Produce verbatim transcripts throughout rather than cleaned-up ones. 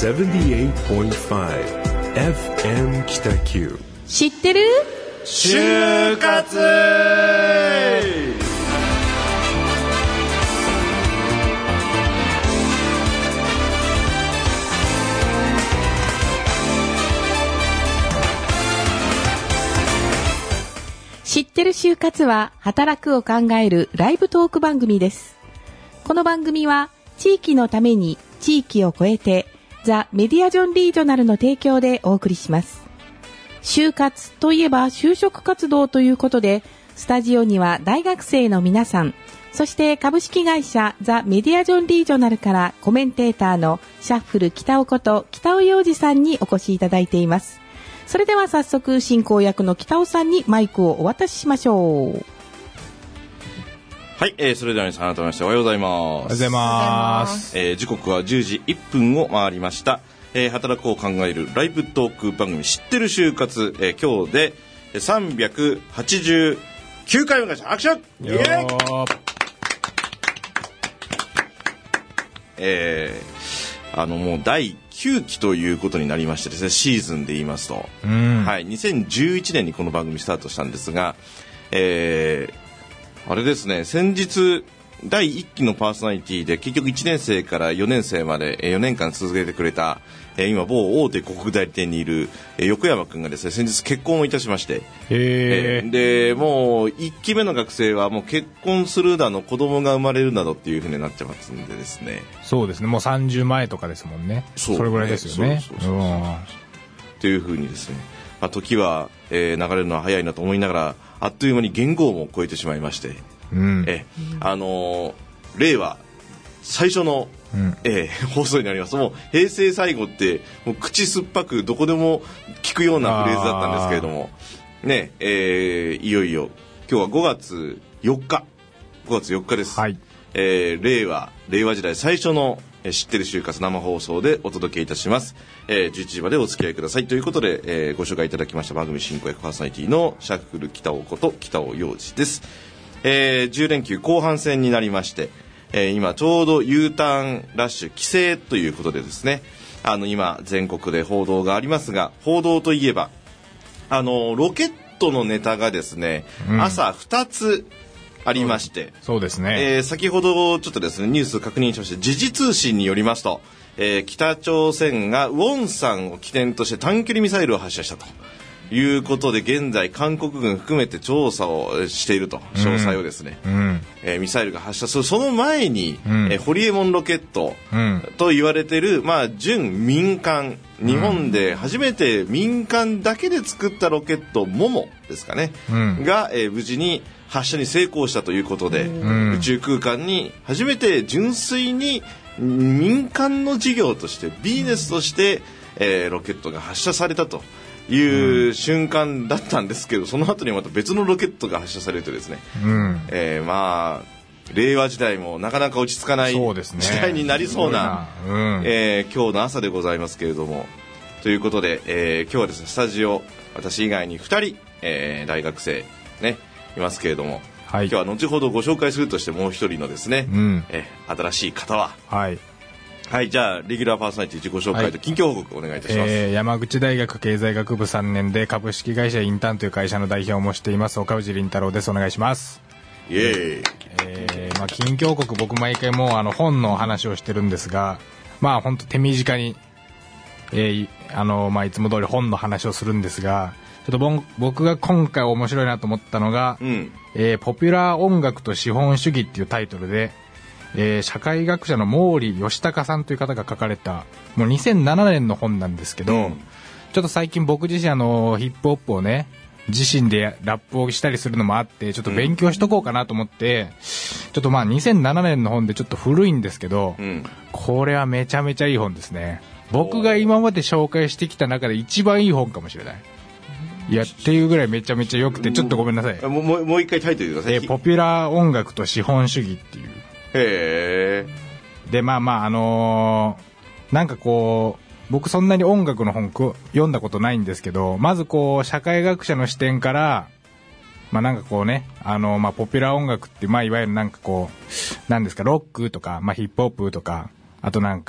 ななじゅうはちてんご エフエム 北九。 知ってる？ 就活。 知ってる就活は働くを考えるライブトーク番組です。この番組は地域のために地域を超えてザ・メディアジョンリージョナルの提供でお送りします。就活といえば就職活動ということで、スタジオには大学生の皆さん、そして株式会社ザ・メディアジョンリージョナルからコメンテーターのシャッフル北尾こと北尾洋二さんにお越しいただいています。それでは早速進行役の北尾さんにマイクをお渡ししましょう。 はい、えー、それでは皆さん改めましておはようございます。おはようございます、 えー、時刻はじゅうじいっぷんを回りました。えー、働くを考えるライブトーク番組知ってる就活、えー、今日でさんびゃくはちじゅうきゅうかいめのアクションイエーイ。えー、あのもうだいきゅうきということになりましてですね、シーズンで言いますと、うん、はい、にせんじゅういちねんにこの番組スタートしたんですが、えー、あれですね、先日だいいっきのパーソナリティで結局いちねん生からよねん生までよねんかん続けてくれた、今某大手広告代理店にいる横山くんがですね、先日結婚をいたしまして、 へー、 でもういっきめの学生はもう結婚するだの子供が生まれるなどっていう風になってますんでですね。 そうですね、もうさんじゅうまえとかですもんね。 そ, それぐらいですよね。 そうそうそうそうという風にですね、まあ、時は、えー、流れるのは早いなと思いながら、あっという間に元号も超えてしまいまして、うん、えあのー、令和最初の、うんえー、放送になります。もう平成最後ってもう口酸っぱくどこでも聞くようなフレーズだったんですけれどもね、えー、いよいよ今日はごがつよっかごがつよっかです、はい、えー、令和令和時代最初の知ってる就活生放送でお届けいたします。えー、じゅういちじまでお付き合いくださいということで、えー、ご紹介いただきました番組進行役パーソナリティのシャッフル北尾こと北尾洋二です。えー、じゅう連休後半戦になりまして、えー、今ちょうど U ターンラッシュ帰省ということでですね、あの今全国で報道がありますが、報道といえばあのロケットのネタがですね、うん、朝ふたつありまして、 そうですね、 えー、先ほどちょっとですねニュース確認しまして、時事通信によりますと、えー、北朝鮮がウォンサンを起点として短距離ミサイルを発射したということで、現在韓国軍含めて調査をしていると、詳細をですね、うん、えー、ミサイルが発射するその前に、うん、えー、ホリエモンロケットと言われている、まあ、準民間、日本で初めて民間だけで作ったロケットモモですかね、うん、が、えー、無事に発射に成功したということで、うん、宇宙空間に初めて純粋に民間の事業としてビジネスとして、えー、ロケットが発射されたという瞬間だったんですけど、その後にまた別のロケットが発射されるとですね、うん、えー、まあ令和時代もなかなか落ち着かない時代になりそうな、うん、えー、今日の朝でございますけれども、ということで、えー、今日はですねスタジオ私以外にふたり、えー、大学生ねいますけれども、はい、今日は後ほどご紹介するとしてもう一人のですね、うん、えー、新しい方は、はいはい、じゃあレギュラーパーソナリティ自己紹介と近況報告お願いいたします。 えー、山口大学経済学部さんねんで株式会社インターンという会社の代表もしています岡内凛太郎です。お願いします。 イエーイ。 えーまあ、近況報告、僕毎回もうあの本の話をしてるんですが、まあ本当手短に、えーあのまあ、いつも通り本の話をするんですが、ちょっと僕が今回面白いなと思ったのが、うん、えー、ポピュラー音楽と資本主義っていうタイトルで、えー、社会学者の毛利義隆さんという方が書かれたもうにせんななねんの本なんですけど、うん、ちょっと最近僕自身あのヒップホップをね自身でラップをしたりするのもあって、ちょっと勉強しとこうかなと思って、うん、ちょっとまあにせんななねんの本でちょっと古いんですけど、うん、これはめちゃめちゃいい本ですね。僕が今まで紹介してきた中で一番いい本かもしれない。いやっていうぐらいめちゃめちゃ良くて、ちょっとごめんなさい。 もう、もう、もう一回タイトルください。 えー、ポピュラー音楽と資本主義っていう。 へー。でまあまああのー、なんかこう僕そんなに音楽の本読んだことないんですけど、まずこう社会学者の視点からまあなんかこうね、あのまあポピュラー音楽ってまあいわゆるなんかこうなんですか、ロックとかまあヒップホップとか、あとなんか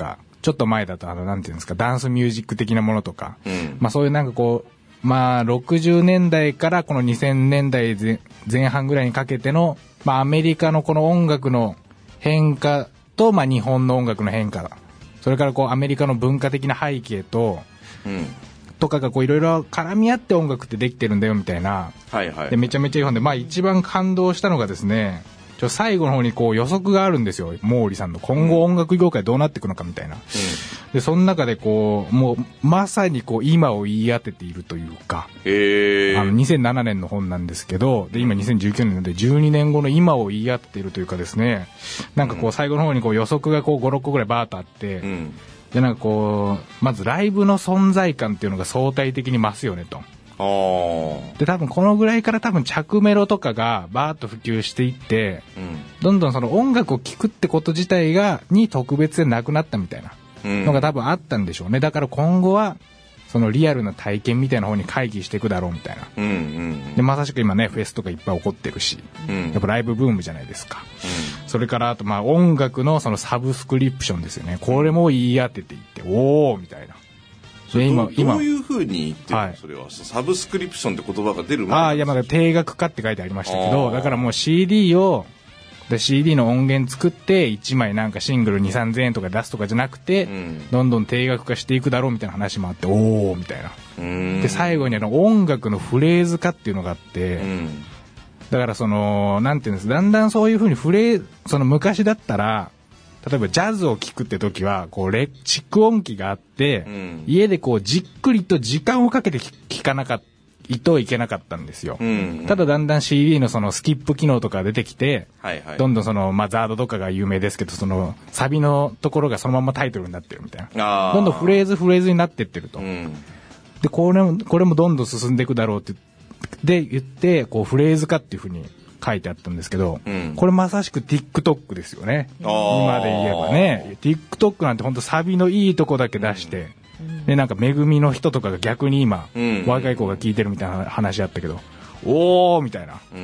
ちょっと前だとあのなんていうんですか、ダンスミュージック的なものとか、 うん、 まあそういうなんかこうまあろくじゅうねんだいからこのにせんねんだいぜん半ぐらいにかけてのまあアメリカのこの音楽の変化とまあ日本の音楽の変化、それからこうアメリカの文化的な背景と、うん、とかがこういろいろ絡み合って音楽ってできてるんだよみたいな、 はいはい、 でめちゃめちゃいい本で、まあ一番感動したのがですね、ちょ最後の方にこう予測があるんですよ、毛利さんの今後音楽業界どうなっていくのかみたいな、うん、でその中でこうもうまさにこう今を言い当てているというか、 へあのにせんななねんの本なんですけど、で今にせんじゅうきゅうねんなのでじゅうにねんごの今を言い当てているというかですね、なんかこう最後の方にこう予測がこうごろっこぐらいバーッとあって、うん、でなんかこうまずライブの存在感っていうのが相対的に増すよねと。で多分このぐらいから多分着メロとかがバーッと普及していって、うん、どんどんその音楽を聴くってこと自体がに特別でなくなったみたいなのが多分あったんでしょうね。だから今後はそのリアルな体験みたいな方に回帰していくだろうみたいな、うんうんうん、でまさしく今ねフェスとかいっぱい起こってるし、うん、やっぱライブブームじゃないですか、うん、それからあとまあ音楽のそのサブスクリプションですよね。これも言い当てていっておーみたいな。 で今どういう風に言ってるの、はい、それはサブスクリプションって言葉が出る前ああいやまだ定額化って書いてありましたけど、だからもう シーディー をで シーディー の音源作っていちまいなんかシングルにせんさんぜんえんとか出すとかじゃなくて、うん、どんどん定額化していくだろうみたいな話もあって、おおみたいな。で最後にあの音楽のフレーズ化っていうのがあって、うん、だからそのなんていうんですだんだんそういう風にフレーその昔だったら例えばジャズを聴くって時はこうレ蓄音機があって、うん、家でこうじっくりと時間をかけて聴かなかったといけなかったんですよ、うんうん、ただだんだん シーディー のそのスキップ機能とか出てきて、はいはい、どんどんその、まあ、ザードとかが有名ですけどそのサビのところがそのままタイトルになってるみたいな、どんどんフレーズフレーズになってってると、うん、でこれもこれもどんどん進んでいくだろうってで言ってこうフレーズ化っていう風に書いてあったんですけど、うん、これまさしく TikTok ですよね。今で言えばね TikTok なんて本当サビのいいとこだけ出して、うん、でなんか恵みの人とかが逆に今、うん、若い子が聞いてるみたいな話あったけど、おーみたいな、うん、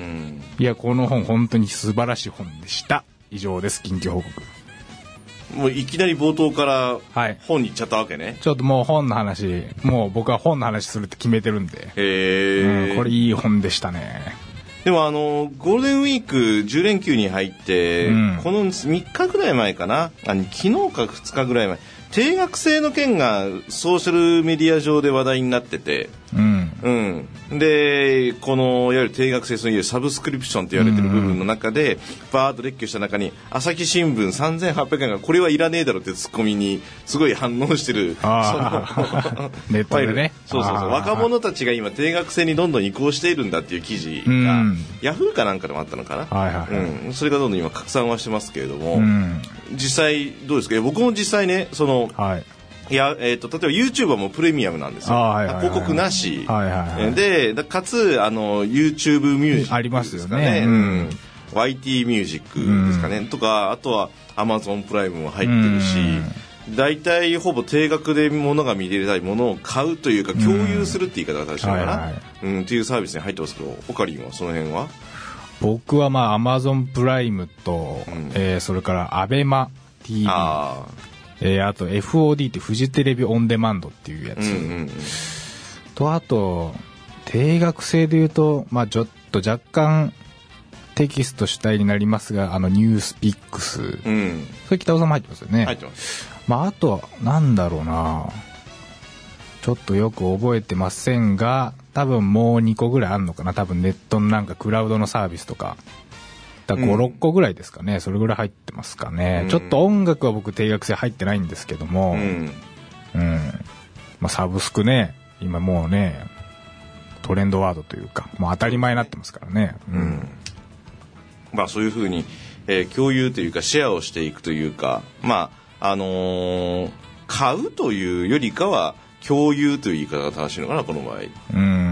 いやこの本本当に素晴らしい本でした。以上です。近況報告。 もういきなり冒頭から本に行っちゃったわけね、はい、 ちょっともう本の話もう僕は本の話するって決めてるんで、 へー、 うん、これいい本でしたね。 でもあのゴールデンウィークじゅう連休に入って、うん、このみっかぐらい前かな、あ昨日かふつかぐらい前、定額制の件がソーシャルメディア上で話題になってて、うんうん、でこのいわゆる定額制、そういうサブスクリプションと言われてる部分の中で、うん、バーッと列挙した中に朝日新聞さんぜんはっぴゃくえんがこれはいらねえだろってツッコミにすごい反応してる、 あネットでね、 そうそうそう、若者たちが今定額制にどんどん移行しているんだっていう記事が、うん、ヤフーかなんかでもあったのかな、はいはいはい、うん、それがどんどん今拡散はしてますけれども、うん、実際どうですか。いや僕も実際ねその、はい、いやえー、と例えば YouTube はもうプレミアムなんですよ、はいはいはい、広告なし、はいはいはい、でかつあの YouTube ミュージック、ね、 ありますよね、うん、 ワイティー ミュージックですかね、うん、とかあとは Amazon プライムも入ってるし、だいたいほぼ定額で物が見れたいものを買うというか共有するって言い方が正しいのかな、うんはいはい、うん、っていうサービスに入ってますけど、オカリンはその辺は。 僕はまあ Amazon プライムと、うん、えー、それからアベマ ティーブイ、あえー、あと エフオーディー ってフジテレビオンデマンドっていうやつ、うんうんうん、とあと定額制でいうと、まあ、ちょっと若干テキスト主体になりますが、あのニュースピックス、うん、それ北尾さんも入ってますよね。 入ってます。 まあ、あとはなんだろうな、ちょっとよく覚えてませんが多分もうにこぐらいあるのかな、多分ネットのなんかクラウドのサービスとかだご、ろっこぐらいですかね、それぐらい入ってますかね、うん、ちょっと音楽は僕定額制入ってないんですけども、うんうんまあ、サブスクね今もうねトレンドワードというかもう当たり前になってますからね、うんうん、 まあそういうふうに、えー、共有というかシェアをしていくというか、まああのー、買うというよりかは共有という言い方が正しいのかなこの場合、 うん、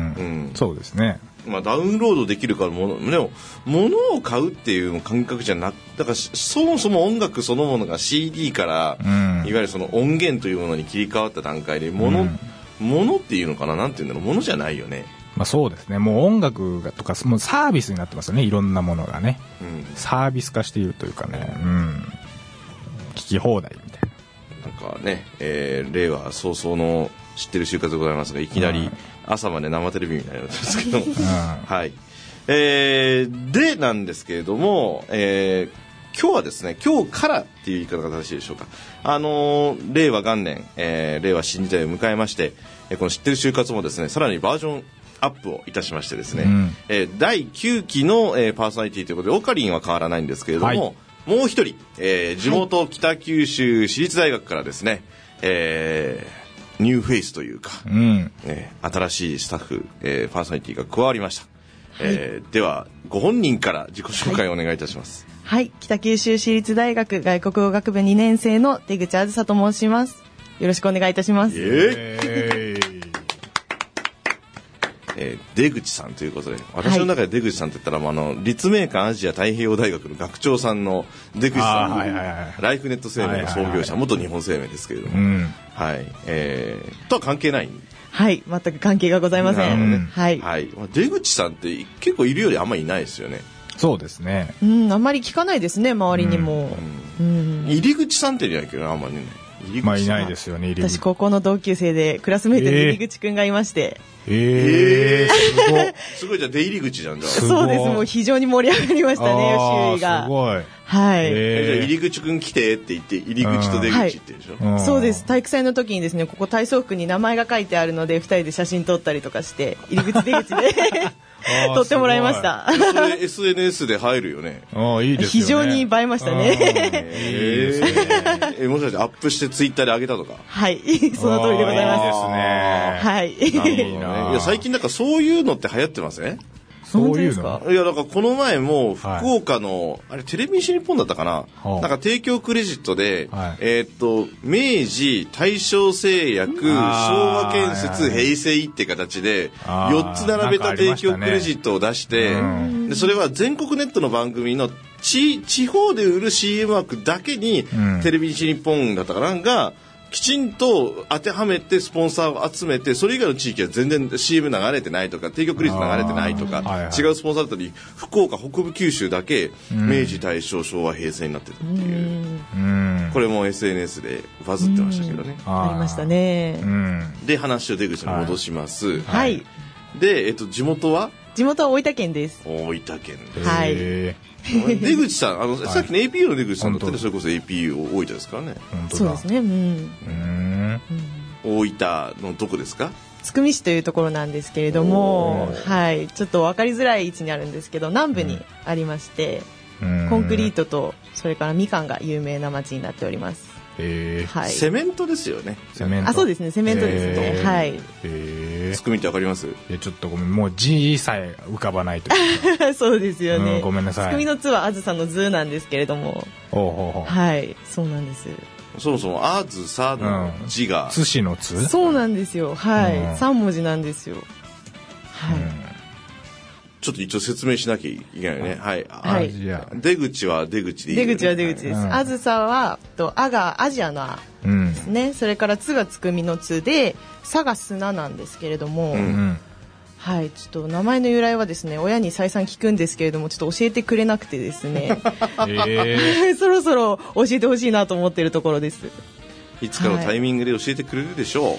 うん、そうですね。まあ、ダウンロードできるからものでも物を買うっていう感覚じゃなく、だからそもそも音楽そのものが シーディー から、うん、いわゆるその音源というものに切り替わった段階で物、うん、物っていうのかな、なんていうんだろう、物じゃないよね。 まあ、そうですね。もう音楽がとかもうサービスになってますよね、いろんなものがね、うん、サービス化しているというかね、うん、聞き放題みたいな。 なんかね、えー、令和早々の知ってる就活でございますが、いきなり朝まで生テレビみたいなやつですけども、うん、はい、えー、でなんですけれども、えー、今日はですね、今日からっていう言い方が正しいでしょうか。あのー、令和元年、えー、令和新時代を迎えまして、えー、この知ってる就活もですね、さらにバージョンアップをいたしましてですね、うん、えー、だいきゅうきの、えー、パーソナリティということでオカリンは変わらないんですけれども、はい、もう一人、えー、地元北九州市立大学からですね、えー、ニューフェイスというか、うん、えー、新しいスタッフ、えー、パーソナリティが加わりました、はい、えー、ではご本人から自己紹介をお願いいたします。 はい、はい、北九州市立大学外国語学部にねん生の出口あずさと申します。よろしくお願いいたします。 えーえー、出口さんということで、私の中で出口さんといったら、はい、あの立命館アジア太平洋大学の学長さんの出口さん、はいはいはい、ライフネット生命の創業者、はいはいはい、元日本生命ですけれども、うん、はい、えー、とは関係ない。 はい、全く関係がございません、うん、はい、 はい、出口さんって結構いるよりあんまりいないですよね。 そうですね、 うん、あんまり聞かないですね、周りにも、 うんうんうん、入り口さんっていないけどあんまりね、 まあいないですよね。 私高校の同級生でクラスメートに入り口くんがいまして、 えー、えー、すごいすごい。じゃあ出入り口じゃん。じゃあそうです、もう非常に盛り上がりましたね、周囲が。 すごい、 はい、 えー、じゃあ入り口くん来てって言って入り口と出口ってでしょ、 はい、そうです。体育祭の時にですね、ここ体操服に名前が書いてあるのでふたりで写真撮ったりとかして入り口出口で撮ってもらいました。 それ エスエヌエス で入るよね。 あ、いいですよね。 非常に映えましたね。 えー、えー、もしかしてアップしてツイッターで上げたとか。 はい、その通りでございます。 いいですね。 はい。 いいな。いや、最近なんかそういうのって流行ってません、ね？ そういうの？ いや、なんかこの前も福岡の、はい、あれテレビ西日本だったかな、なんか提供クレジットで、はい、えー、っと明治、大正製薬、昭和建設、平成って形でよっつ並べた提供クレジットを出して、でそれは全国ネットの番組の地地方で売る シーエム 枠だけに、うん、テレビ西日本だったかなんかきちんと当てはめてスポンサーを集めて、それ以外の地域は全然 シーエム 流れてないとか提供クレジット流れてないとか、はいはい、違うスポンサーだったり福岡北部九州だけ明治、大正、昭和、平成になってるっていう、うん、これも エスエヌエス でバズってましたけどね。 ありましたね。 で話を出口に戻します。 はい、 で、えっと、地元は地元は大分県です。 大分県です。 はい。 出口さん、あの、はい、さっきの エーピーユー の出口さんだったらそれこそ エーピーユー 大分ですからね。 そうですね。うん。 うん大分のどこですか？ 津久見市というところなんですけれども、はい、ちょっと分かりづらい位置にあるんですけど、南部にありまして、うん、コンクリートとそれからみかんが有名な町になっております。 へー、はい、セメントですよね。 セメント。 あ、そうですね、セメントですね。はい。 へー。つくみってわかります？いや、ちょっとごめん、もう字さえ浮かばないとそうですよね、 うん、ごめんなさい。 つくみのつはあずさのずなんですけれども、 ほうほうほう、 はい、そうなんです。 そもそもあずさの字が、 つしのつ、 そうなんですよ。はい、うん、さん文字なんですよ。はい、うん、 ちょっと一応説明しなきゃいけないよね。はい。 はい、 出口は出口でいい、ね。 出口は出口です。あずさはとあがアジアのあですね。うん、それからつがつくみのつで、さが砂なんですけれども、うん、はい、ちょっと名前の由来はですね、親に再三聞くんですけれども、ちょっと教えてくれなくてですね。えー、そろそろ教えてほしいなと思っているところです。 いつかのタイミングで教えてくれるでしょう。はい、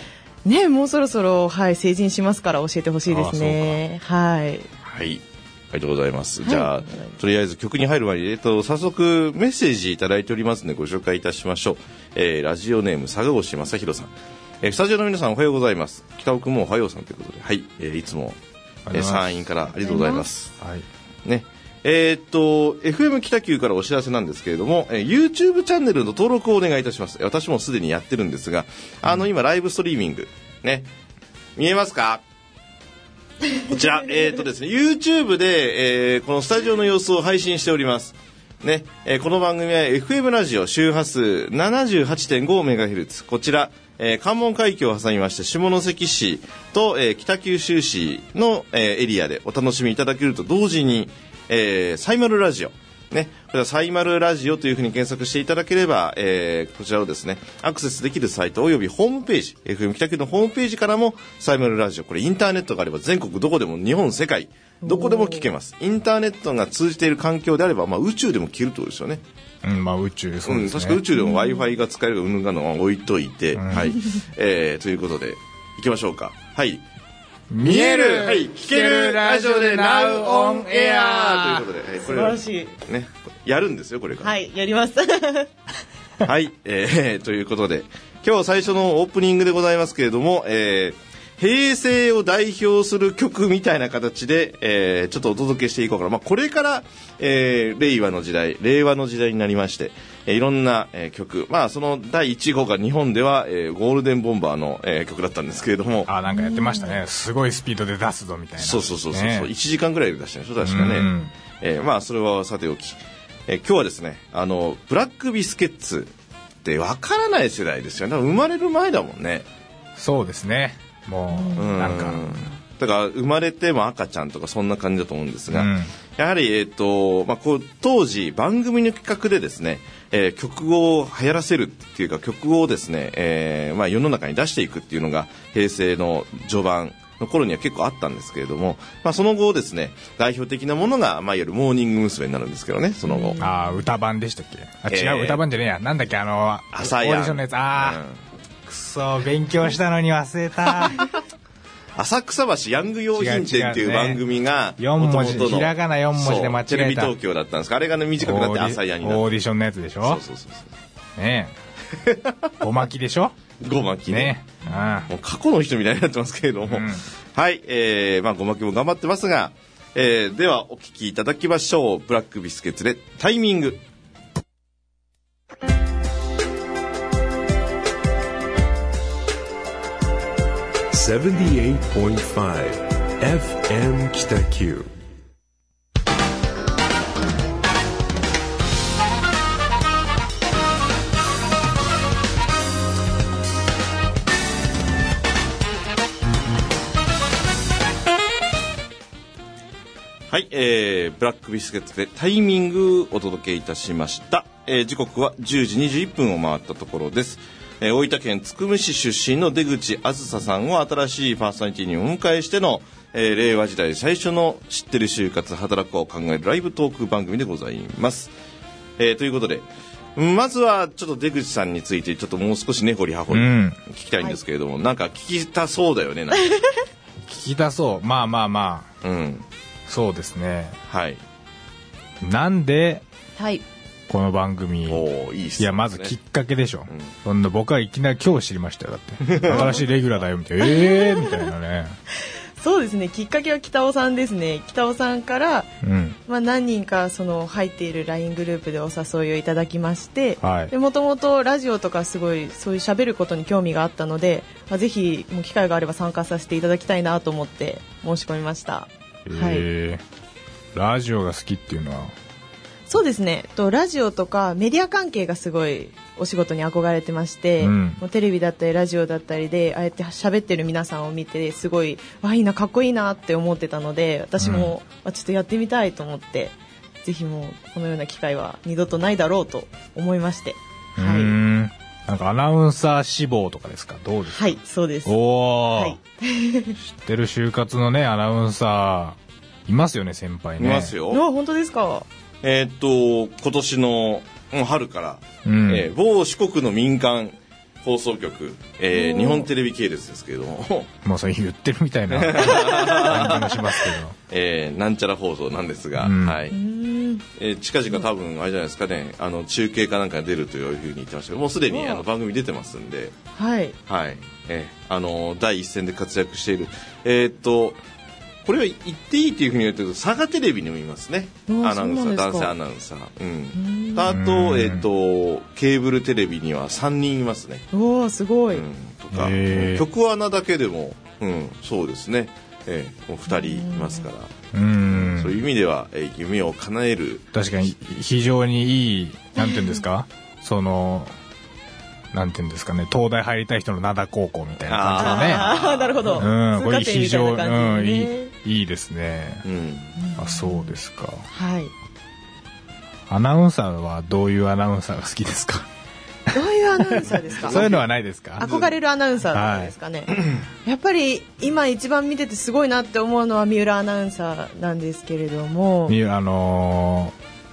ね、もうそろそろ、はい、成人しますから教えてほしいですね。はい。 はい。ありがとうございます。はい、じゃあ、とりあえず曲に入る前に、えっと、早速メッセージいただいておりますのでご紹介いたしましょう。えー、ラジオネーム、佐賀越正弘さん。えー、スタジオの皆さんおはようございます。北尾くんもおはようさんということで、はい、えー、いつも、えー、山陰からありがとうございます。はい。ね。えー、っと、エフエム 北九からお知らせなんですけれども、えー、YouTube チャンネルの登録をお願いいたします。私もすでにやってるんですが、あの、今、ライブストリーミング、ね、見えますか？こちら、えー、っとですね、YouTube で、えー、このスタジオの様子を配信しております。ね、えー、この番組は エフエム ラジオ周波数 ななじゅうはちてんごメガヘルツ、こちら、えー、関門海峡を挟みまして下関市と、えー、北九州市の、えー、エリアでお楽しみいただけると同時に、えー、サイマルラジオね、これはサイマルラジオというふうに検索していただければ、えー、こちらをですねアクセスできるサイトおよびホームページ エフエム 北九のホームページからもサイマルラジオ、これインターネットがあれば全国どこでも日本世界どこでも聞けます。インターネットが通じている環境であれば、まあ、宇宙でも聞けるということですよね。 うん、まあ宇宙そうですね、 うん、確か宇宙でも Wi-Fi が使えるかうんぬんかのは置いといて、うん、はい、えー、ということでいきましょうか。はい、 見える、 はい、聞けるラジオで Now on Air ということで、はい、これ素晴らしいね、やるんですよこれから。 はいやりますはい、えー、ということで今日最初のオープニングでございますけれども、えー平成を代表する曲みたいな形で、えー、ちょっとお届けしていこうかな。まあ、これから、えー、令和の時代、令和の時代になりまして、えー、いろんな、えー、曲、まあそのだいいち号が日本では、えー、ゴールデンボンバーの、えー、曲だったんですけれども、 あ、なんかやってましたね。すごいスピードで出すぞみたいな。 そうそうそうそう、 ね、 いちじかんぐらいで出したんでしょ確かね。えー、まあそれはさておき、えー、今日はですね、あのブラックビスケッツってわからない世代ですよね。生まれる前だもんね。 そうですね。もうなんかだから生まれても赤ちゃんとかそんな感じだと思うんですが、 うん、 やはり、えーとまあ、こう当時番組の企画でですね、えー、曲を流行らせるっていうか曲をですね、えーまあ、世の中に出していくっていうのが平成の序盤の頃には結構あったんですけれども、まあ、その後ですね代表的なものが、まあ、いわゆるモーニング娘。になるんですけどね。その後あ歌版でしたっけ。あ違う、えー、歌版じゃねえや、なんだっけ、あの朝やんオーディションのやつ。あー、うんくそ勉強したのに忘れた浅草橋ヤング用品店っていう番組がよん文字ひらがなよん文字で間違えたテレビ東京だったんですが、あれがね短くなって朝やになってオーディションのやつでしょ。 そうそうそうそうねえごまきでしょ。 ごまきね、 ね、あもう過去の人みたいになってますけれども、うん、はい、えー、まあごまきも頑張ってますが、えー、ではお聴きいただきましょう。ブラックビスケッツでタイミング。 セブンティエイトポイントファイブ エフエム 北九。 はい、えー、ブラックビスケッツでタイミングお届けいたしました。えー、時刻はじゅうじにじゅういっぷんを回ったところです。えー、大分県津久見市出身の出口あずささんを新しいパーソナリティにお迎えしての、えー、令和時代最初の知ってる就活働くを考えるライブトーク番組でございます。えー、ということでまずはちょっと出口さんについてちょっともう少し根掘り葉掘り聞きたいんですけれども、うん、なんか聞きたそうだよね。なんか聞きたそう。まあまあまあ、うん、そうですね。 はい。 なんで、 はい、 この番組、 おいいっすね。 いやまずきっかけでしょ、うん、そんな僕はいきなり今日知りましたよ。だって新しいレギュラーだよみたいなえーみたいなねそうですね、きっかけは北尾さんですね。北尾さんから、うんまあ、何人かその入っている ライン グループでお誘いをいただきまして、もともとラジオとかすごいそういう喋ることに興味があったので、まあ、ぜひもう機会があれば参加させていただきたいなと思って申し込みました。 へー、はい、ラジオが好きっていうのは。 そうですね、とラジオとかメディア関係がすごいお仕事に憧れてまして、うん、もうテレビだったりラジオだったりでああやって喋ってる皆さんを見てすごいわいいなかっこいいなって思ってたので、私も、うん、ちょっとやってみたいと思って、ぜひもうこのような機会は二度とないだろうと思いまして、 うーん、はい、なんかアナウンサー志望とかですか。どうですか。 はい、そうです。 おー、はい、知ってる就活のねアナウンサーいますよね、先輩ね。 いますよ。 本当ですか。 えー、っと今年の春から、うんえー、某四国の民間放送局、えー、日本テレビ系列ですけれどももうそれ言ってるみたいな感じもしますけど、 えー、なんちゃら放送なんですが、うんはいえー、近々多分あれじゃないですかね、あの中継かなんか出るというふうに言ってましたけど、もうすでにあの番組出てますんで、 はいはいえー、あの第一線で活躍している、えー、っとこれは言っていいというふうに言われてると佐賀テレビにもいますね、アナウンサー、男性アナウンサー、うん、あと、えー、とケーブルテレビにはさんにんいますね。 おーすごい、うん、 とか局アナだけでも、うん、そうですね、えー、もうふたりいますから、うんそういう意味では、えー、夢を叶える。 確かに非常にいい、なんていうんですかそのなんていうんですかね、東大入りたい人の灘高校みたいな感じのね。 ああなるほど、 うん、これ非常に、うん、いいいいですね、うん、あそうですか。 はい。 アナウンサーはどういうアナウンサーが好きですか。 どういうアナウンサーですか。 そういうのはないですか。 憧れるアナウンサーですかね、はい、やっぱり今一番見ててすごいなって思うのは三浦アナウンサーなんですけれども、 あのー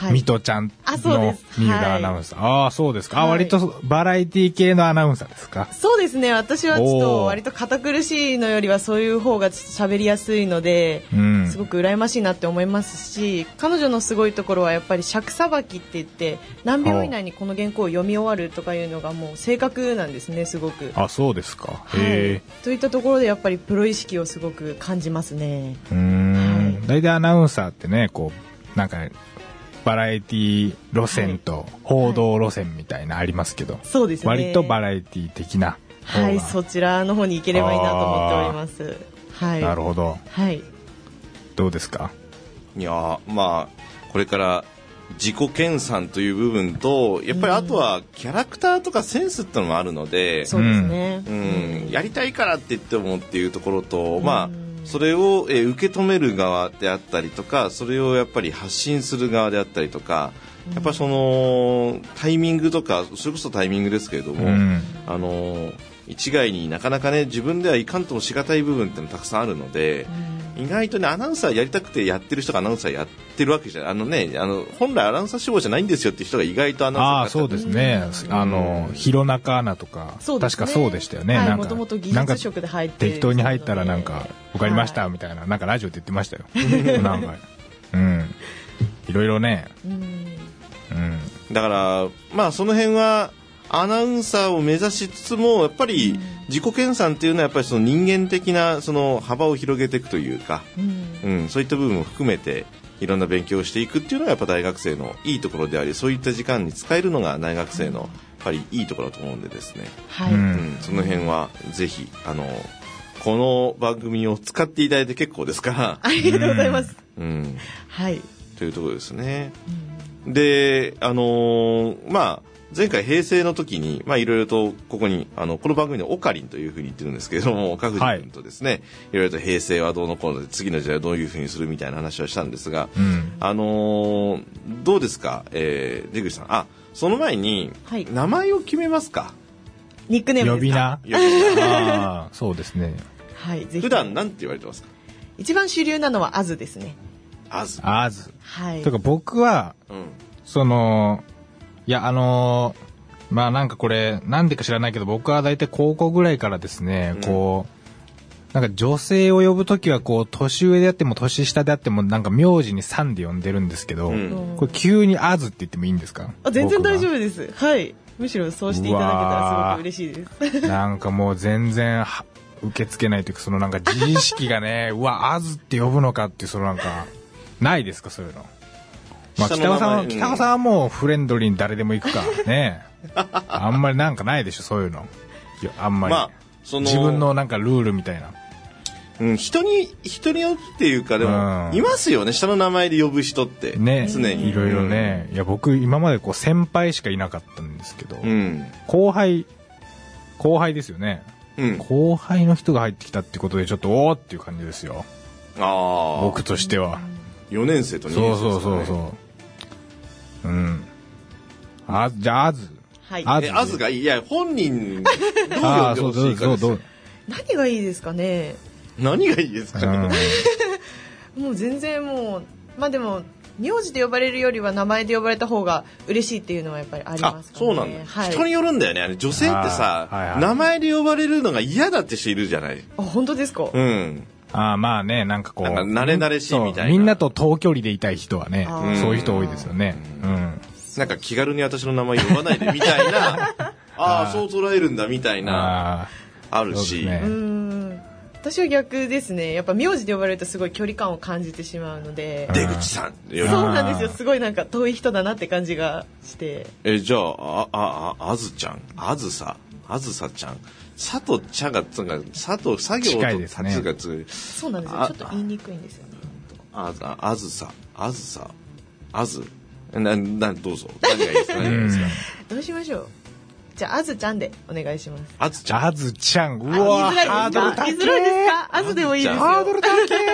ミトちゃんの三浦アナウンサー。ああ、そうですか。あ、割とバラエティ系のアナウンサーですか。 そうですね。私はちょっと割と堅苦しいのよりはそういう方が喋りやすいので、うん、すごく羨ましいなって思いますし、彼女のすごいところはやっぱり尺さばきって言って何秒以内にこの原稿を読み終わるとかいうのがもう正確なんですね、すごく。 あ、そうですか。 はい、へえ。といったところでやっぱりプロ意識をすごく感じますね。 うーん、はい、大体アナウンサーってね、こうなんかバラエティ路線と報道路線みたいなありますけど、はい、 そうですね、 割とバラエティ的な、 はい、そちらの方に行ければいいなと思っております。はい、 なるほど。 はい、 どうですか。 いや、まあこれから自己研鑽という部分と、やっぱりあとはキャラクターとかセンスってのもあるので、 そうですね、 うん、やりたいからって言ってもっていうところと、まあそれを、えー、受け止める側であったりとか、それをやっぱり発信する側であったりとか、やっぱりそのタイミングとか、それこそタイミングですけれども、うん、あの一概になかなかね、自分ではいかんともしがたい部分ってのたくさんあるので、うん、意外とね、アナウンサーやりたくてやってる人がアナウンサーやってるわけじゃ、あのね、あの本来アナウンサー志望じゃないんですよっていう人が意外とアナウンサーやってる。 ああ、そうですね、うん、あの弘中アナとか、ね、確かそうでしたよね。 はい、もともと技術職で入って適当に入ったらなんか分かりましたみたいな、はい、なんかラジオで言ってましたよ。なんか、うん、いろいろね、うんうん、だからまあその辺はアナウンサーを目指しつつも、やっぱり自己研鑽っていうのはやっぱりその人間的なその幅を広げていくというか、うんうん、そういった部分も含めていろんな勉強をしていくっていうのがやっぱ大学生のいいところであり、そういった時間に使えるのが大学生のやっぱりいいところだと思うんでですね、はいうん、その辺はぜひあのこの番組を使っていただいて結構ですから。 ありがとうございます、 うん、 はいというところですね、うん、であのー、まあ前回平成の時にまあいろいろとここにあのこの番組でオカリンというふうに言ってるんですけれども、各自君とですね、はい、いろいろと平成はどうのこうので次の時代はどういうふうにするみたいな話をしたんですが、うん、あのー、どうですか、えー、出口さん。あ、その前に、はい、名前を決めますか。 ニックネームですか。 呼び名。呼び名。あ、そうですね。 はい、ぜひ。 普段なんて言われてますか。 一番主流なのはアズですね。 アズ。 アズ。 はい。 というか僕は、うん、そのいやあのー、まあなんかこれなんでか知らないけど、僕は大体高校ぐらいからですね、うん、こうなんか女性を呼ぶときはこう年上であっても年下であってもなんか名字にさんで呼んでるんですけど、うん、これ急にアズって言ってもいいんですか。 あ、全然大丈夫です。はい、むしろそうしていただけたらすごく嬉しいです。 なんかもう全然受け付けないというか、そのなんか自意識がねうわアズって呼ぶのかっていう、そのなんかないですかそういうの。まあ、北川さん、北川さんはもうフレンドリーに誰でも行くからね。あんまりなんかないでしょそういうの。いやあんまり、まあ、その自分のなんかルールみたいな。 うん、人に人によっていうかでも、うん、いますよね下の名前で呼ぶ人ってね、常にいろいろね、うん、いや僕今までこう先輩しかいなかったんですけど、うん、後輩後輩ですよね、うん、後輩の人が入ってきたってことでちょっとおーっていう感じですよ。あ僕としてはよねん生とにねん生ですかね。 そうそうそうそううんあじゃあアズ、 はい、 アズ、アズがいい。いや本人どう呼んでほしいかですよ。 何がいいですかね。 何がいいですかね。 もう全然もうまあでも名字で呼ばれるよりは名前で呼ばれた方が嬉しいっていうのはやっぱりありますかね。 あ、そうなんだ、はい、人によるんだよね。あれ女性ってさ、はいはい、名前で呼ばれるのが嫌だって人いるじゃない。 あ、本当ですか。 うん。 あまあね、なんかこうなんか慣れ慣れしいみたいな、 みんなと遠距離でいたい人はね、そういう人多いですよね。うん、うん、 なんか気軽に私の名前呼ばないでみたいなああそう捉えるんだみたいな あ, あるし、 ね、うん私は逆ですね。やっぱ名字で呼ばれるとすごい距離感を感じてしまうので、 出口さんそうなんですよ。すごいなんか遠い人だなって感じがして。 えじゃああああずちゃんあずさあずさちゃん佐藤ちゃんがつが佐藤作業と立つがつ、 ね、そうなんですよ。ちょっと言いにくいんですよね。 あああずさあずさあずななどうぞ何がいいですか、何がいいですか。 どうしましょう。じゃああずちゃんでお願いします。 あずちゃんあずちゃんうわ言いづらいですか。ハードル高い。言いづらいですか。あずでもいいですよ。 ハードル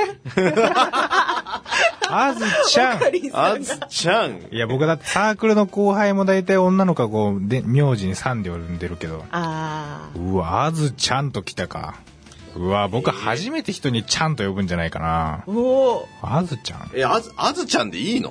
高い。あずちゃんあずちゃんいや僕だってサークルの後輩も大体女の子がこうで名字にさんで呼んでるけど、 あうわあずちゃんと来たか。うわ僕初めて人にちゃんと呼ぶんじゃないかな。 おおあずちゃんえあずあずちゃんでいいの。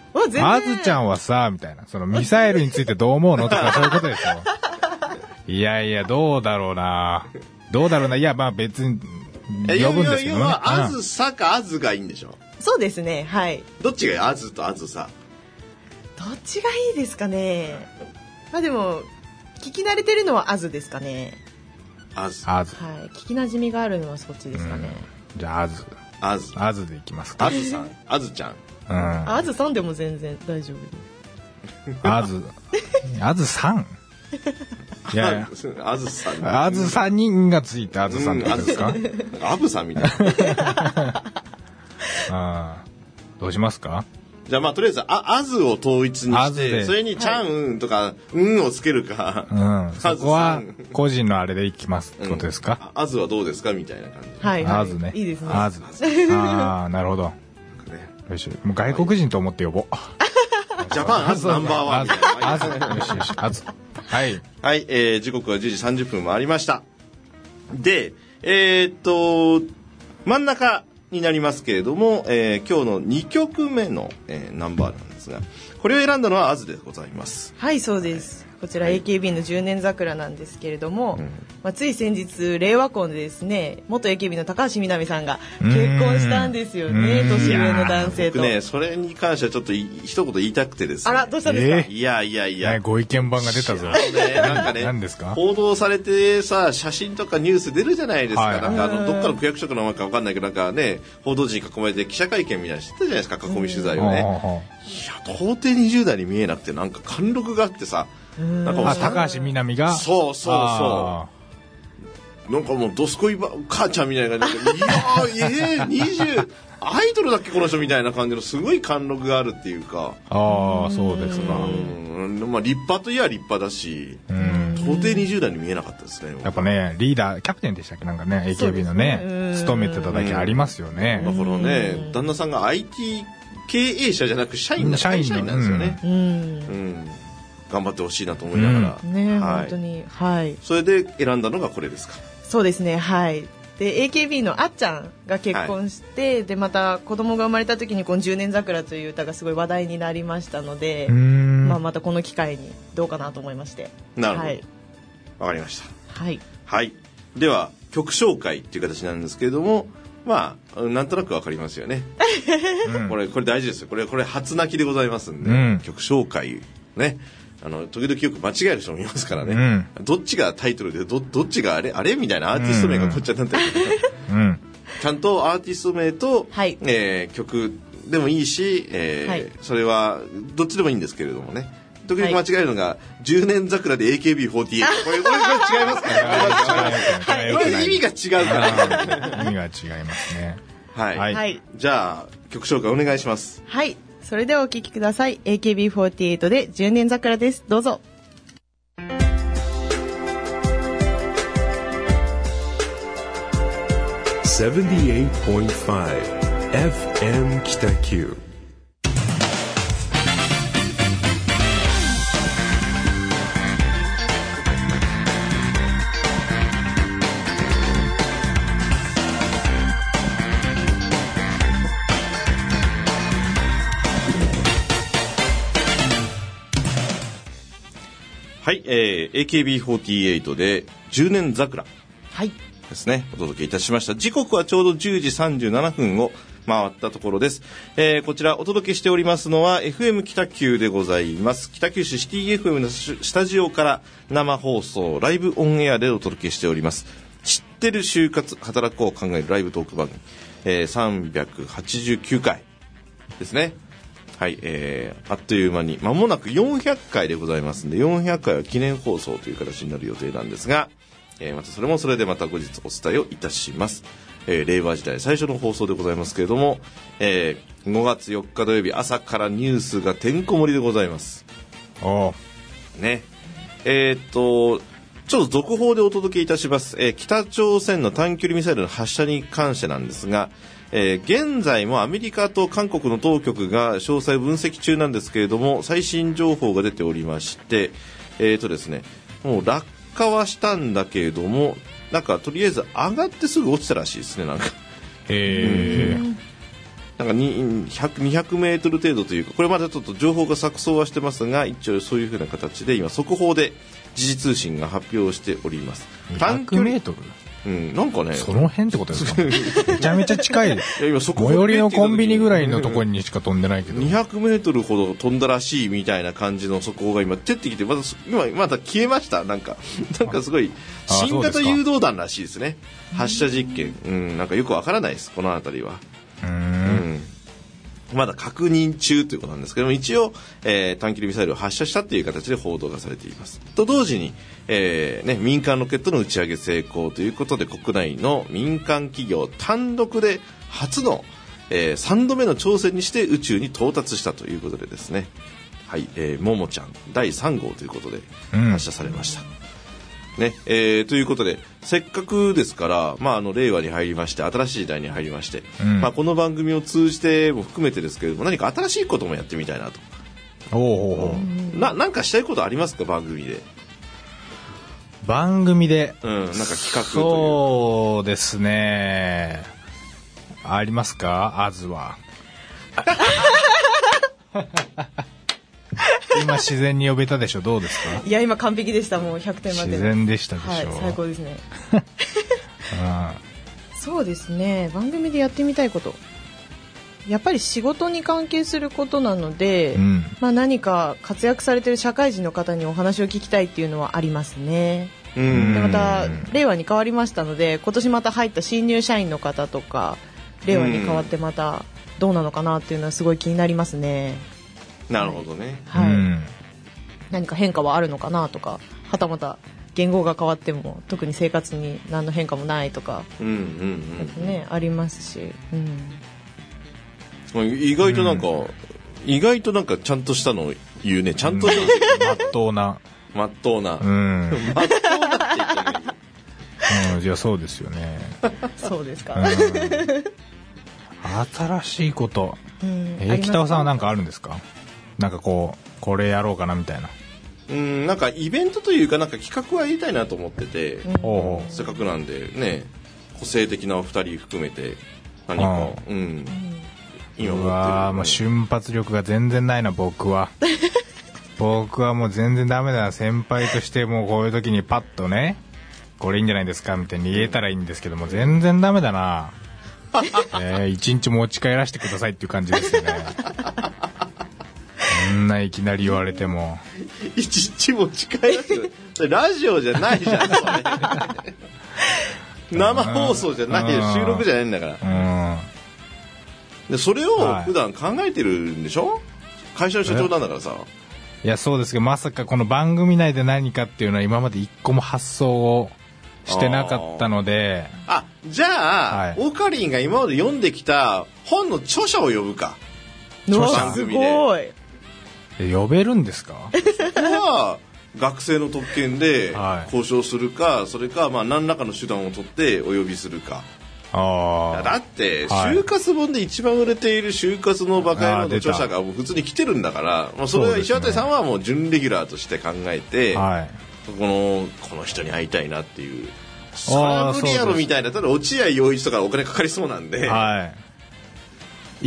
あずちゃんはさみたいな、そのミサイルについてどう思うのとかそういうことでしょ。いやいや、どうだろうなどうだろうないや、まあ別に呼ぶんですけどね。 要はあずさかあずがいいんでしょ。 そうですね、はい。 どっちがいい？あずとあずさ。 どっちがいいですかね。まあでも聞き慣れてるのはあずですかね。 あず。 あず。はい。聞き馴染みがあるのはそっちですかね。 じゃああず。 あず。 あずでいきますか。 あずさん。あずちゃん。 うん。 あずさんでも全然大丈夫。あず。あずさん。いやいや。 あずさん。 あずさん人がついてあずさんってことですか。 あぶさんみたいな。 あどうしますか。 じゃあまあとりあえずああずを統一にしてそれにちゃんとかうんをつけるか、 うん、そこは個人のあれでいきますってことですか。 あずはどうですかみたいな感じ。 はいはい。 あずね。 いいですね。 あず。ああなるほど。よしもう外国人と思って呼ぼう。 ジャパンあずナンバーワンみたいな。 あずよしよしあず。はいはいえー、時刻はじゅうじさんじゅっぷん回りました。でえー、っと真ん中になりますけれども、えー、今日のにきょくめの、えー、ナンバーなんですが、これを選んだのはあずでございます。 はいそうです、はい、こちら エーケービー のじゅうねん桜なんですけれども、うんまあ、つい先日令和婚でですね元 エーケービー の高橋みなみさんが結婚したんですよね。年上の男性と。 僕ねそれに関してはちょっと一言言いたくてですね。 あらどうしたんですか。 えー、いやいやいや、 ね、ご意見番が出たぞ。 ね、なんかね何ですか。 報道されてさ写真とかニュース出るじゃないですか、はい、なんかあのどっかの区役所のなんかわかんないけどなんかね報道陣に囲まれて記者会見みたいなしてたじゃないですか囲み取材をね。いや到底にじゅう代に見えなくてなんか貫禄があってさなんかあ高橋みなみがそうそうそうなんかもうドスコイば母ちゃんみたいな感じでいやーえー、にじゅうアイドルだっけこの人みたいな感じのすごい貫禄があるっていうか。 ああそうですか。 うんまあ立派といえば立派だし到底にじゅう代に見えなかったですね。 やっぱねリーダーキャプテンでしたっけなんかね エーケービー のね勤めてただけありますよね。 だからね旦那さんが アイティー 経営者じゃなく社員の社員なんですよね。うんうん頑張ってほしいなと思いながら、 うん、ね、はい、本当にはいそれで選んだのがこれですか。 そうですねはいで エーケービー のあっちゃんが結婚して、はい、でまた子供が生まれた時にこのじゅうねん桜という歌がすごい話題になりましたので、まあ、またこの機会にどうかなと思いまして。 なるほど、はい、分かりました。はい、はい、では曲紹介っていう形なんですけれどもまあなんとなく分かりますよね、うん、これこれ大事ですよ。これこれ初泣きでございますんで、うん、曲紹介ねあの時々よく間違える人もいますからね、うん、どっちがタイトルで ど, どっちがあれあれみたいなアーティスト名がこっちゃになったりとか、うん、ちゃんとアーティスト名と、はいえー、曲でもいいし、えーはい、それはどっちでもいいんですけれどもね時々間違えるのが、はい、じゅうねん桜で エーケービーフォーティーエイト これこれこれ違いますからねこれ意味が違うから意味が違いますね。 はい、はい、じゃあ曲紹介お願いします。 はいそれではお聴きください。 エーケービーフォーティーエイト でじゅうねん桜です。どうぞ。 セブンティーエイトポイントファイブ エフエム 北九はい、えー、エーケービーフォーティーエイト でじゅうねん桜ですね、はい、お届けいたしました。時刻はちょうどじゅうじさんじゅうななふんを回ったところです、えー、こちらお届けしておりますのは エフエム 北九でございます。北九州シティ エフエム のスタジオから生放送ライブオンエアでお届けしております。知ってる就活働こう考えるライブトーク番組、えー、さんびゃくはちじゅうきゅうかいですね。はい、えー、あっという間に間もなくよんひゃっかいでございますのでよんひゃっかいは記念放送という形になる予定なんですが、えー、またそれもそれでまた後日お伝えをいたします、えー、令和時代最初の放送でございますけれども、えー、ごがつよっか土曜日朝からニュースがてんこ盛りでございます。 おねえー、っとちょっと続報でお届けいたします、えー、北朝鮮の短距離ミサイルの発射に関してなんですが、えー、現在もアメリカと韓国の当局が詳細分析中なんですけれども最新情報が出ておりまして、えーとですね、もう落下はしたんだけれどもなんかとりあえず上がってすぐ落ちたらしいですね。なんかへー、 なんかにひゃく、にひゃくメートル程度というか、これまだちょっと情報が錯綜はしてますが、一応そういう風な形で今速報で時事通信が発表しております。 にひゃくメートル？ うん、なんかね、 その辺ってことですか？めちゃめちゃ近い。いや今最寄りのコンビニぐらいのところにしか飛んでないけど。 にひゃくメートルほど飛んだらしいみたいな感じの速報が今出てきて、まだ今まだ消えました。なんかなんかすごい新型誘導弾らしいですね。発射実験、うん、なんかよくわからないですこのあたりは。 うーん、 うんまだ確認中ということなんですけども、一応、えー、短距離ミサイルを発射したという形で報道がされています。と同時に、えーね、民間ロケットの打ち上げ成功ということで、国内の民間企業単独で初の、えー、さんどめの挑戦にして宇宙に到達したということでですね、はい、えー、ももちゃんだいさん号ということで発射されました。うんねえー、ということでせっかくですから、まあ、あの令和に入りまして新しい時代に入りまして、うんまあ、この番組を通じても含めてですけれども何か新しいこともやってみたいなと。 おうおうななんかしたいことありますか番組で。 番組で、 うん、なんか企画という。 そうですねありますかあずは。今自然に呼べたでしょ。どうですか。 いや今完璧でした。もうひゃくてん満点。 自然でしたでしょ、 はい、最高ですね。 あそうですね番組でやってみたいことやっぱり仕事に関係することなので、うんまあ、何か活躍されている社会人の方にお話を聞きたいっていうのはありますね。 うんでまた令和に変わりましたので今年また入った新入社員の方とか令和に変わってまたどうなのかなっていうのはすごい気になりますね。 なるほどね、 はいうん、 何か変化はあるのかなとかはたまた言語が変わっても特に生活に何の変化もないとか、 うんうんうんね、ありますし、 うん、意外となんか、うん、意外となんかちゃんとしたの言うね。ちゃんとしたまっとうなまっとうなうんまっとうなって言っちゃないうん、じゃあそうですよね。 そうですか、 うん、新しいこと、 うん、 えー、北尾さんは何かあるんですか。なんかこうこれやろうかなみたいな。 うんなんかイベントというかなんか企画はやりたいなと思ってて、 うん、 せっかくなんでね個性的なお二人含めて何か、うんうん、 今持ってるうわもう瞬発力が全然ないな僕は。僕はもう全然ダメだな。先輩としてもうこういう時にパッとねこれいいんじゃないですかみたいに言えたらいいんですけども全然ダメだな。えー、一日持ち帰らせてくださいっていう感じですよね。そんないきなり言われても一日持ち帰らせてそれラジオじゃないじゃんそれ。生放送じゃないよ収録じゃないんだから。 うんでそれを普段考えてるんでしょ、はい、会社の社長なんだからさ。 いやそうですけどまさかこの番組内で何かっていうのは今まで一個も発想をしてなかったので。 あじゃあ、はい、オカリンが今まで読んできた本の著者を呼ぶか。 著者すごい。 呼べるんですか。 そこは学生の特権で交渉するか、はい、それかまあ何らかの手段を取ってお呼びするか。 あだって就活本で一番売れている就活のバカ野郎の著者がもう普通に来てるんだから、まあ、それは石渡さんはもう準レギュラーとして考えて、 はい、 このこの人に会いたいなっていう。それは無理やろみたいな。ただ落合陽一とかお金かかりそうなんで、 はい、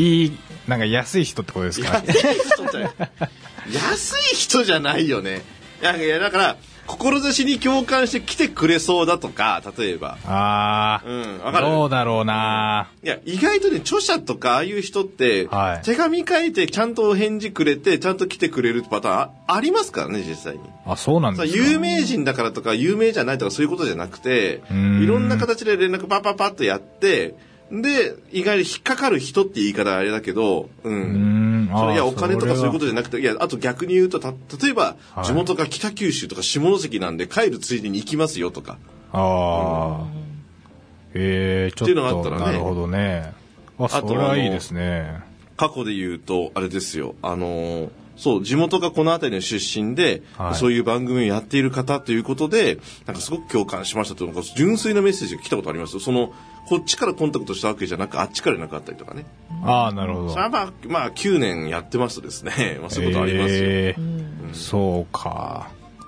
いいなんか安い人ってことですか。 安い人じゃ安い人じゃないよね。いやいやだから志に共感して来てくれそうだとか例えばああ、 うん、分かる。 どうだろうな。 いや意外とね著者とかああいう人って、はい、手紙書いてちゃんとお返事くれてちゃんと来てくれるパターン あ, ありますからね実際に。 あそうなんですか。 有名人だからとか有名じゃないとかそういうことじゃなくていろんな形で連絡パッパッパッとやってで意外に引っかかる人って言い方はあれだけど、うん、うんそれいやお金とかそういうことじゃなくていやあと逆に言うとた例えば、はい、地元が北九州とか下関なんで帰るついでに行きますよとか。 ああ、うん、へえちょっとっていうのがあったらね。なるほどね。あそれはいいですね。 過去で言うとあれですよあのーそう地元がこの辺りの出身で、はい、そういう番組をやっている方ということでなんかすごく共感しましたというのが純粋なメッセージが来たことあります。そのこっちからコンタクトしたわけじゃなくあっちからなかったりとかね。 ああなるほど。 それはまあ、まあ、きゅうねんやってますとですね、まあ、そういうことありますよ、 えーうん、そうか。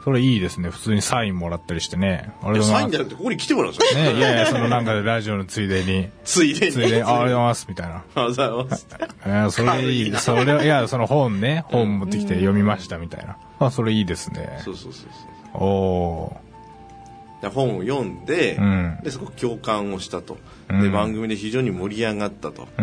それいいですね。普通にサインもらったりしてね。 あれサインじゃなくてここに来てもらうんですよ。 ね、いやいや、そのなんかラジオのついでに。 ついでに。 ついでに、ありがとうございます、みたいな。 ありがとうございます。 いや、それいい。それ、いや、その本ね、本持ってきて読みました、みたいな。あ、それいいですね。 そうそうそうそう。 おー。 本を読んで、うん、でそこ共感をしたと、うん、で番組で非常に盛り上がったと、うん、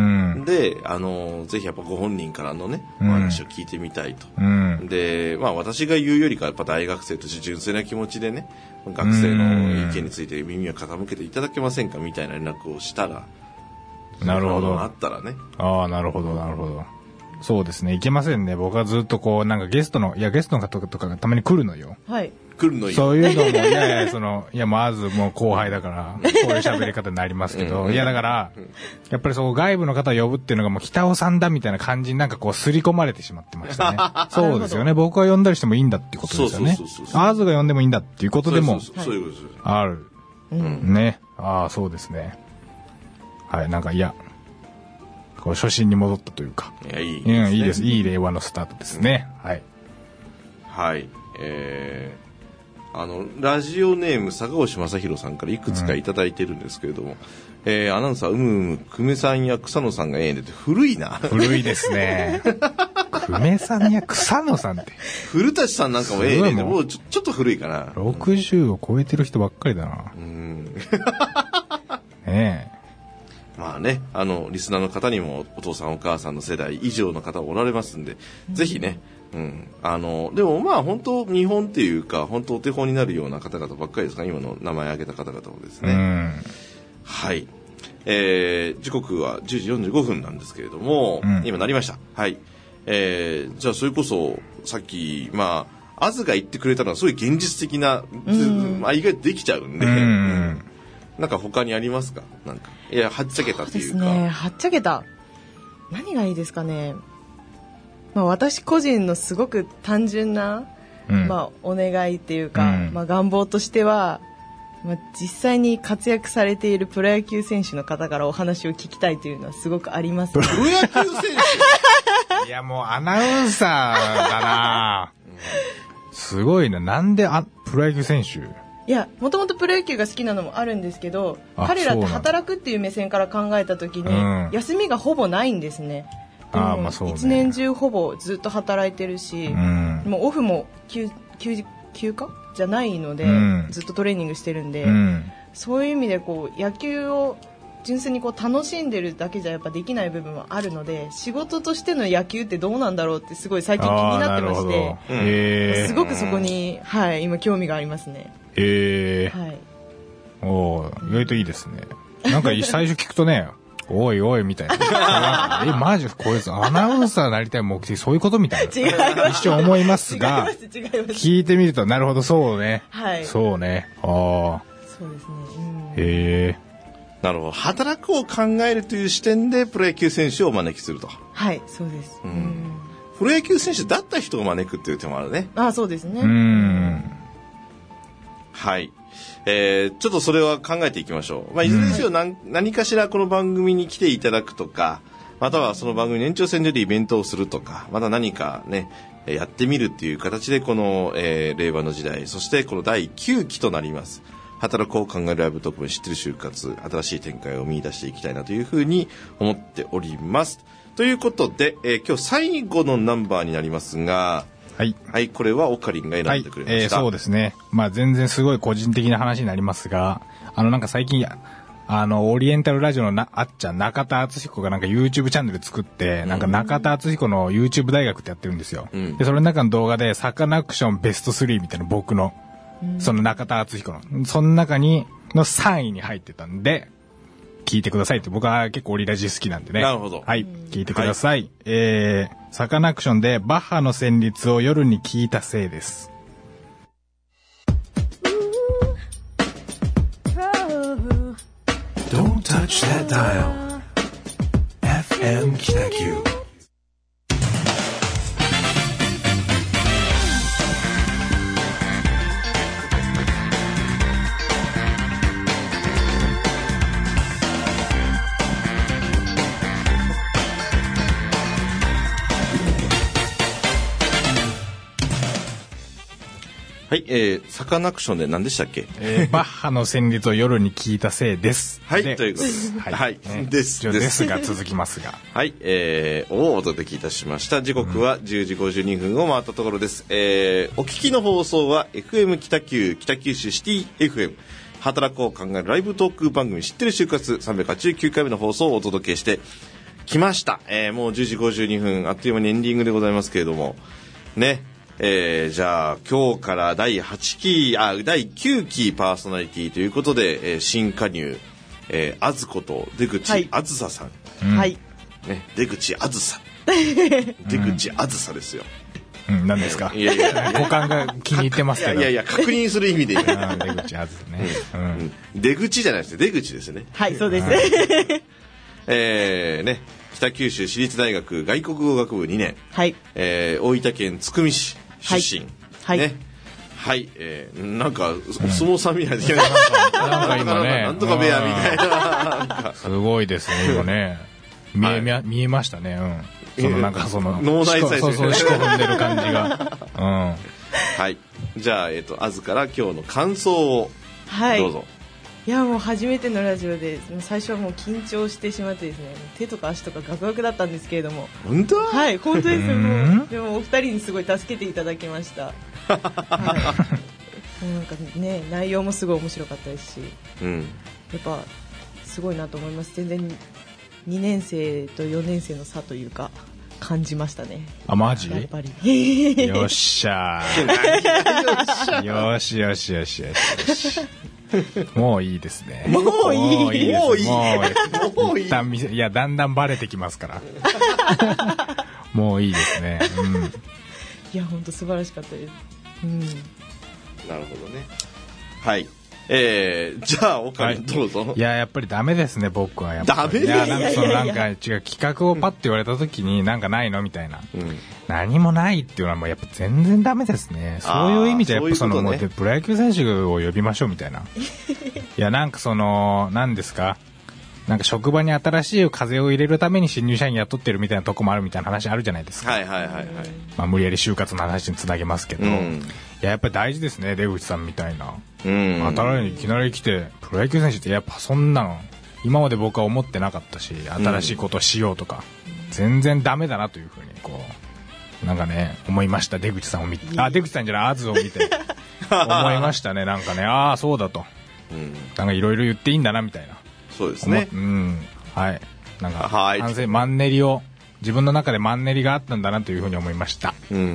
であのぜひやっぱご本人からのねお話を聞いてみたいと、うん、でまあ私が言うよりかやっぱ大学生として純粋な気持ちでね学生の意見について耳を傾けていただけませんかみたいな連絡をしたら、 なるほどあったらね、 ああなるほどなるほど、そうですね、いけませんね。僕はずっとこうなんかゲストのいやゲストの方とかがたまに来るのよ。 はい。 来るのよ。 そういうのもいやいやそのいやまずもう後輩だからこういう喋り方になりますけど、うん、いやだからやっぱりそう外部の方を呼ぶっていうのがもう北尾さんだみたいな感じになんかこう刷り込まれてしまってましたね。そうですよね。僕は呼んだりしてもいいんだっていうことですよね。アーズが呼んでもいいんだっていうことでもある。うん、ね。ああそうですね。はい、なんかいや。こう初心に戻ったというか。 いや、いいですね。 うん、いいです。いい令和のスタートですね。はい。 はい。えー、あの、ラジオネーム、坂越正弘さんからいくつかいただいてるんですけれども、うん、えー、アナウンサー、うむうむ、久米さんや草野さんがええねって古いな。 古いですね。久米さんや草野さんって。 古舘さんなんかもええねって、もうちょ、ちょっと古いかな。 ろくじゅうを超えてる人ばっかりだな。うん。ねえ。 まあね、あのリスナーの方にもお父さんお母さんの世代以上の方おられますんで、うん、ぜひね、うん、あのでもまあ本当日本っていうか本当お手本になるような方々ばっかりですか、今の名前挙げた方々もですね、うん、はい、えー、時刻はじゅうじよんじゅうごふんなんですけれども、うん、今なりました。はい、えー、じゃあそれこそさっきまあアズが言ってくれたのはすごい現実的な、うん、まあ、意外とできちゃうんで、うん、なんか他にありますか？なんかいやはっちゃけたっていうか。 そうですね、はっちゃけた。何がいいですかね。まあ私個人のすごく単純な、うん、まあお願いっていうか、うん、まあ願望としては、まあ実際に活躍されているプロ野球選手の方からお話を聞きたいというのはすごくあります、ね。 プロ野球選手？いやもうアナウンサーだな。すごいな。なんであプロ野球選手？ いや、もともとプロ野球が好きなのもあるんですけど、彼らって働くっていう目線から考えた時に、うん、休みがほぼないんですね。 あまあそうね、 一年中ほぼずっと働いてるし、うん、もうオフも休休休暇じゃないので、うん、ずっとトレーニングしてるんで、うん、そういう意味でこう野球を純粋にこう楽しんでるだけじゃやっぱできない部分はあるので、仕事としての野球ってどうなんだろうってすごい最近気になってまして、すごくそこに、はい、今興味がありますね。 へえ、はい、お意外といいですね。なんか最初聞くとねおいおいみたいなえマジこいつアナウンサーになりたい目的そういうことみたいな違います一瞬思いますが違います違います聞いてみるとなるほどそうね、 はい、 そうね、ああそうですね、うん、 へえ、なるほど。働くを考えるという視点でプロ野球選手をお招きすると。 はいそうです、うん、 プロ野球選手だった人を招くっていう手もあるね。 あそうですね、 うん、 はい、えー、ちょっとそれは考えていきましょう。まあ、いずれにせよ 何,、うん、何かしらこの番組に来ていただくとか、またはその番組の延長線上でイベントをするとか、また何かねやってみるっていう形でこの、えー、令和の時代、そしてこのだいきゅうきとなります働こう考えるライブ特番知ってる就活、新しい展開を見出していきたいなというふうに思っております。ということで、えー、今日最後のナンバーになりますが、はい、はい、これはオカリンが選んでくれました。はい、えー、 そうですね。まあ全然すごい個人的な話になりますが、あのなんか最近あのオリエンタルラジオのなあっちゃん中田敦彦がなんか YouTube チャンネル作って、うん、なんか中田敦彦の YouTube 大学ってやってるんですよ。うん、でそれの中の動画でサカナクションベストスリーみたいな僕の、うん、その中田敦彦のその中にのさんいに入ってたんで。聞いてくださいって。僕は結構オリラジ好きなんでね。 なるほど。 はい、聞いてください。はい、えー、サカナクションでバッハの旋律を夜に聞いたせいです。 Don't touch that dial. エフエム 北九。 はい、えー、サカナクションで何でしたっけ？ えー、バッハの旋律を夜に聞いたせいです。 はい、ということです。はい、はい、 ね、 です。 ですが続きますが。 はい、えー、をお届けいたしました。時刻はじゅうじごじゅうにふんを回ったところです。えー、お聞きの放送は エフエム 北九、北九州シティ エフエム。働こう考えるライブトーク番組知ってる就活さんびゃくはちじゅうきゅうかいめの放送をお届けしてきました。えー、もうじゅうじごじゅうにふん、あっという間にエンディングでございますけれども、ね。えー、じゃあ今日からだいはちきあだいきゅうきパーソナリティということで、えー、新加入、えー、あずこと出口あずささん、 はい、 ね、出口あずさ出口あずさですよ。 うん、何ですか？ いやいや五感が気に入ってますけど。 いやいや確認する意味で言う。 出口あずさね、 うんうん。出口じゃないですね。出口ですね。 はい、そうです。 えー、ね。北九州市立大学外国語学部にねん、はい、えー、大分県津久見市出身、はい、ね、はい、えー、なんかお相撲さんみたいな、 なんか今ね、 なんとか部屋みたいな、 すごいですね今ね、見え、はい、見えましたね、うん、そのなんかその脳内再生、 そうそう、しこ踏んでる感じが、うん、 はい、じゃあえっ、ー、とあずから今日の感想をどうぞ。はい、 いやもう初めてのラジオで最初はもう緊張してしまってですね、手とか足とかガクガクだったんですけれども。 本当？ はい、本当ですよ。もうでもお二人にすごい助けていただきました。はい、もうなんかね、内容もすごい面白かったですし、うん、やっぱすごいなと思います。全然にねん生とよねん生の差というか感じましたね。 あ、マジ？ やっぱりよっしゃーよしよしよしよしもういいですね。 もういい。 もういい。もういい。 もういい。一旦見せ、いや、だんだんバレてきますから。もういいですね。うん。いや、本当素晴らしかったです。うん。 なるほどね。はい。えー、じゃあ、岡にどうぞ、はい。 いや、やっぱりダメですね、僕は。やっぱり。ダメ？ いや、なんかその、なんか違う、企画をパッと言われた時に、なんかないのみたいな。うん、何もないっていうのはもうやっぱ全然ダメですね。そういう意味でやっぱその、もうプロ野球選手を呼びましょうみたいな。いや、なんかその、何ですか、なんか職場に新しい風を入れるために新入社員雇ってるみたいなとこもあるみたいな話あるじゃないですか。 はいはいはいはい。 まあ無理やり就活の話につなげますけど、うん、いや、やっぱり大事ですね、出口さんみたいな。うん。新しいいきなり来て、プロ野球選手ってやっぱそんなの、今まで僕は思ってなかったし、新しいことをしようとか、うん、全然ダメだなというふうに、こう、なんかね、思いました、出口さんを見て。あ、出口さんじゃない、アズを見て、思いましたね、なんかね、ああ、そうだと。うん。なんかいろいろ言っていいんだな、みたいな。 そうですね。 うん。はい。なんか、反省、マンネリを、自分の中でマンネリがあったんだなというふうに思いました。うん。うん。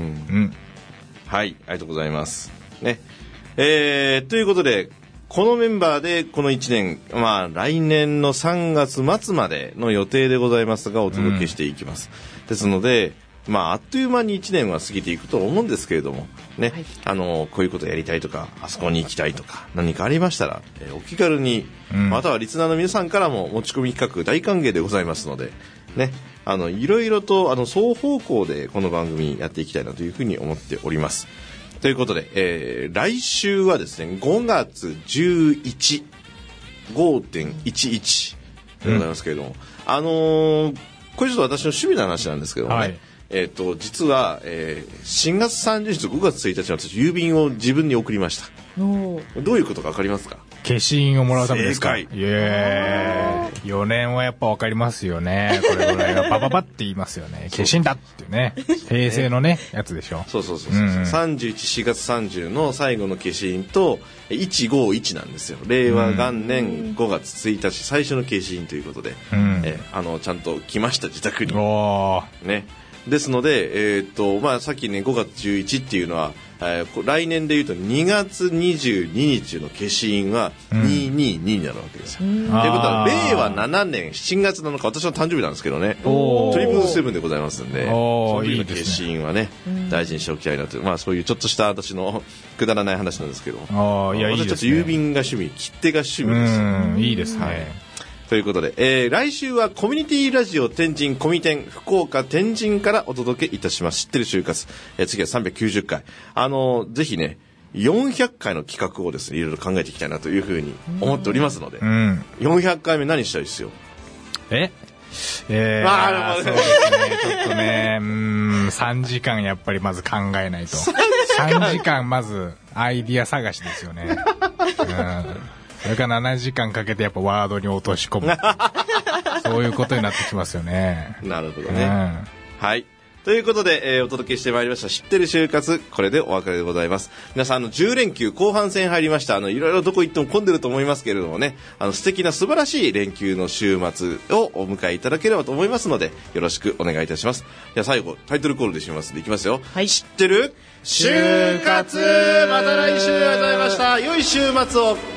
はい、ありがとうございます。ね。えー、ということで、このメンバーでこのいちねん、まあ来年のさんがつ末までの予定でございますが、お届けしていきます。うん、ですので、まあ、あっという間にいちねんは過ぎていくと思うんですけれども、ね、はい、あの、こういうことやりたいとか、あそこに行きたいとか、何かありましたら、えー、お気軽に、うん、またはリスナーの皆さんからも持ち込み企画大歓迎でございますので、ね、あの、いろいろと、あの、双方向でこの番組やっていきたいなというふうに思っております。ということで、えー、来週はですね、ごがつじゅういち、ごてんいちいち でございますけれども、うん、あのー、これちょっと私の趣味の話なんですけどもね、はい、えー、と実は、えー、しがつさんじゅうにちとごがつついたちの私郵便を自分に送りました。どういうことか分かりますか？ 消印をもらうためですか？ 正解。 イエーイ。よねんはやっぱ分かりますよね。これぐらいはパパパって言いますよね。消印だっていうね、平成のねやつでしょ。 そうそうそうそう、うんうん、さんじゅういち、しがつさんじゅうの最後の消印といちごいちなんですよ。令和元年ごがつついたち最初の消印ということで、うん、えー、あのちゃんと来ました、自宅に。おー、ね。ですので、えーとまあ、さっきねごがつじゅういちっていうのは、えー、来年でいうとにがつにじゅうににちの消印はにひゃくにじゅうにになるわけですよ。ということはれいわななねんしちがつなのか、私の誕生日なんですけどね、トリプルセブンでございますんで、その時の消印はね、大事にしておきたいなという、まあ、そういうちょっとした私のくだらない話なんですけど、 あ、いや、いいですね、 私ちょっと郵便が趣味、切手が趣味です。 うん、いいですね、はい。 ということで、えー、来週はコミュニティラジオ天神コミテン福岡天神からお届けいたします。知ってる就活、えー、次はさんびゃくきゅうじゅっかい、あのー、ぜひねよんひゃっかいの企画をですねいろいろ考えていきたいなというふうに思っておりますので、うん、よんひゃっかいめ何したいですよ。 ええー、ああ、そうですね、ちょっとね、うーん、さんじかんやっぱりまず考えないと。さんじかんまず、 アイディア探しですよね、うん、それからななじかんかけてやっぱワードに落とし込むそういうことになってきますよね。 なるほどね、 うん、 はいということで、えー、お届けしてまいりました知ってる就活、これでお別れでございます。皆さんあのじゅう連休後半戦入りました。あのいろいろどこ行っても混んでると思いますけれどもね、あの素敵な素晴らしい連休の週末をお迎えいただければと思いますのでよろしくお願いいたします。じゃあ最後タイトルコールで締めますんでいきますよ、はい、知ってる就活、また来週ありがとうございました。良い週末を。